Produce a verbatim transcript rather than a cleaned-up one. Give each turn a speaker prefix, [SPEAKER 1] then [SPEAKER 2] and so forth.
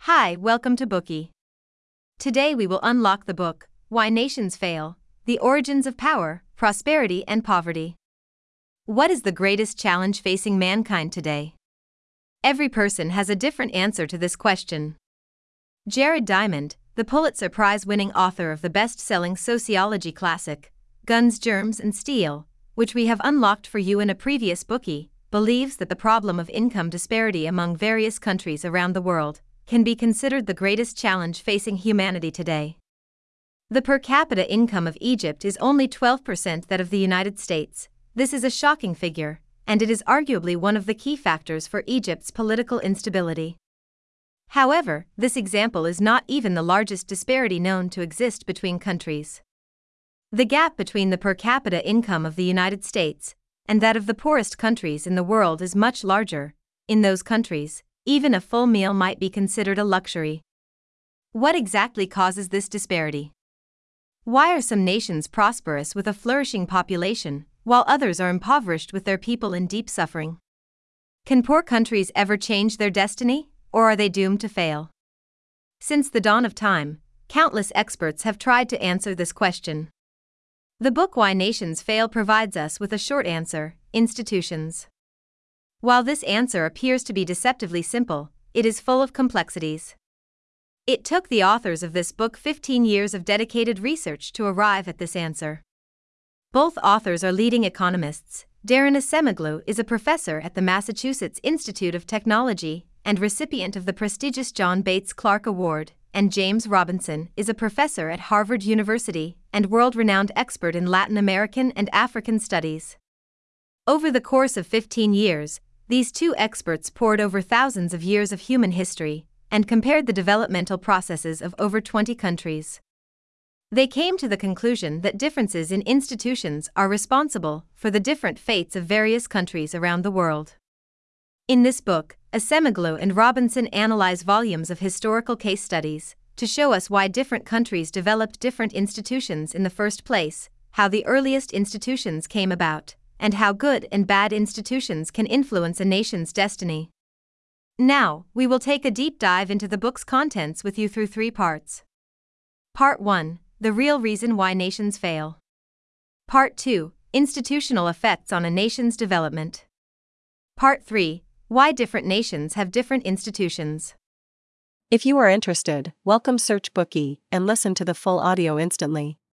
[SPEAKER 1] Hi, welcome to Bookey. Today we will unlock the book, Why Nations Fail: The Origins of Power, Prosperity and Poverty. What is the greatest challenge facing mankind today? Every person has a different answer to this question. Jared Diamond, the Pulitzer Prize-winning author of the best-selling sociology classic, Guns, Germs and Steel, which we have unlocked for you in a previous Bookey, believes that the problem of income disparity among various countries around the world can be considered the greatest challenge facing humanity today. The per capita income of Egypt is only twelve percent that of the United States. This is a shocking figure, and it is arguably one of the key factors for Egypt's political instability. However, this example is not even the largest disparity known to exist between countries. The gap between the per capita income of the United States and that of the poorest countries in the world is much larger. In those countries, even a full meal might be considered a luxury. What exactly causes this disparity? Why are some nations prosperous with a flourishing population, while others are impoverished with their people in deep suffering? Can poor countries ever change their destiny, or are they doomed to fail? Since the dawn of time, countless experts have tried to answer this question. The book Why Nations Fail provides us with a short answer: institutions. While this answer appears to be deceptively simple, it is full of complexities. It took the authors of this book fifteen years of dedicated research to arrive at this answer. Both authors are leading economists. Daron Acemoglu is a professor at the Massachusetts Institute of Technology and recipient of the prestigious John Bates Clark Award, and James Robinson is a professor at Harvard University and world-renowned expert in Latin American and African studies. Over the course of fifteen years, these two experts pored over thousands of years of human history and compared the developmental processes of over twenty countries. They came to the conclusion that differences in institutions are responsible for the different fates of various countries around the world. In this book, Acemoglu and Robinson analyze volumes of historical case studies to show us why different countries developed different institutions in the first place, how the earliest institutions came about, and how good and bad institutions can influence a nation's destiny. Now, we will take a deep dive into the book's contents with you through three parts. Part one: The real reason why nations fail. Part two: Institutional effects on a nation's development. Part three: Why different nations have different institutions.
[SPEAKER 2] If you are interested, welcome search Bookey and listen to the full audio instantly.